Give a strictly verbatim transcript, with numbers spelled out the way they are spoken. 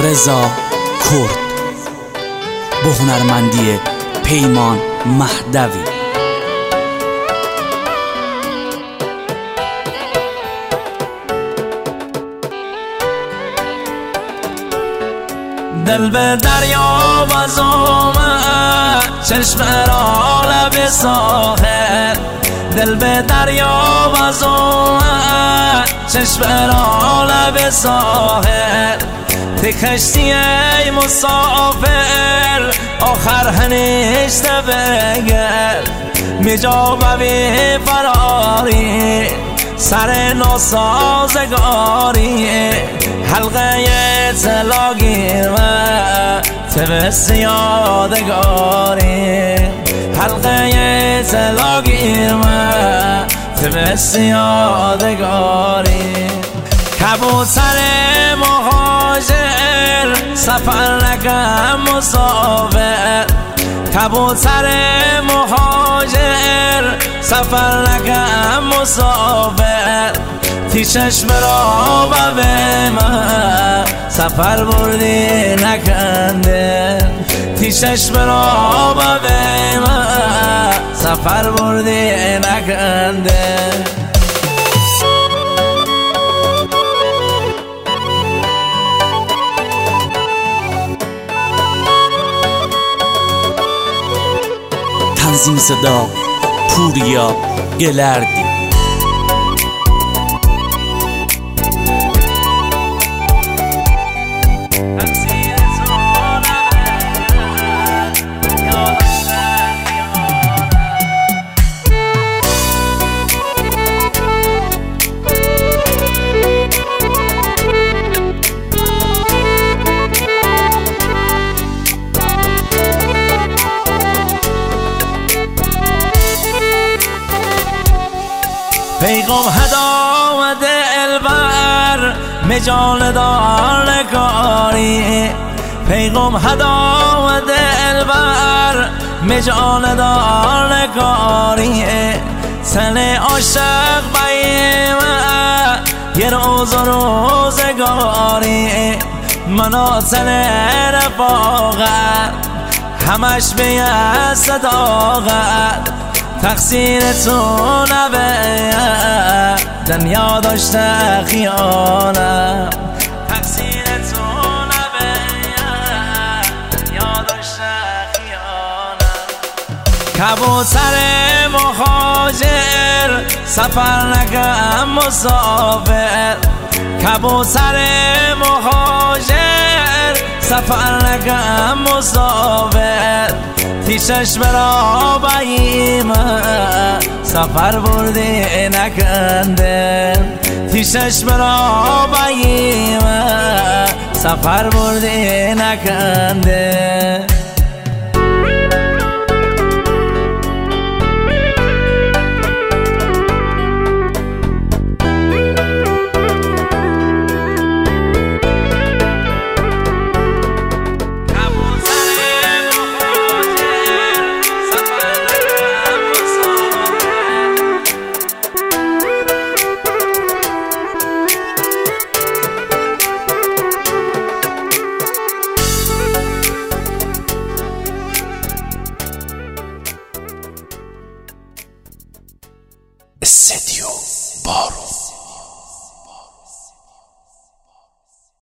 رضا کرد با هنرمندی پیمان مهدوی. دل به دریا باز آمد، چشم را لب ساحل. دل به دریا باز آمد، چشم را لب ساحل. تی کشتی ای مسافر، آخر هنشته بگر. میجا ببی فراری، سر ناسازگاری. حلقه طلا گیرم تبس یادگاری. حلقه طلا گیرم تبس یادگاری. کبوتر مهاجر سفر نکن مسافر. کبوتر مهاجر سفر نکن مسافر. تی چشم را به من سفر بردی نکنده. تی چشم را به من سفر بردی نکنده. تنظیم صدا پوریا گلردی. پیغام هدا و دلبر مجال دار نگاری. پیغام هدا و دلبر مجال دار نگاری. سن عاشق بایمه یه روز و روزگاری. منو سن رفاقت همش به یه صداقت. تقصیر تو نبه دنیا داشته خیانم. تقصیر تو نبه دنیا داشته خیانم. کبوتر مهاجر سفر نکن مسافر. کبوتر مهاجر سفر نکن مسافر. تی چشم را بایمه سفر بردی نکنده. تی چشم را بایمه سفر بردی نکنده.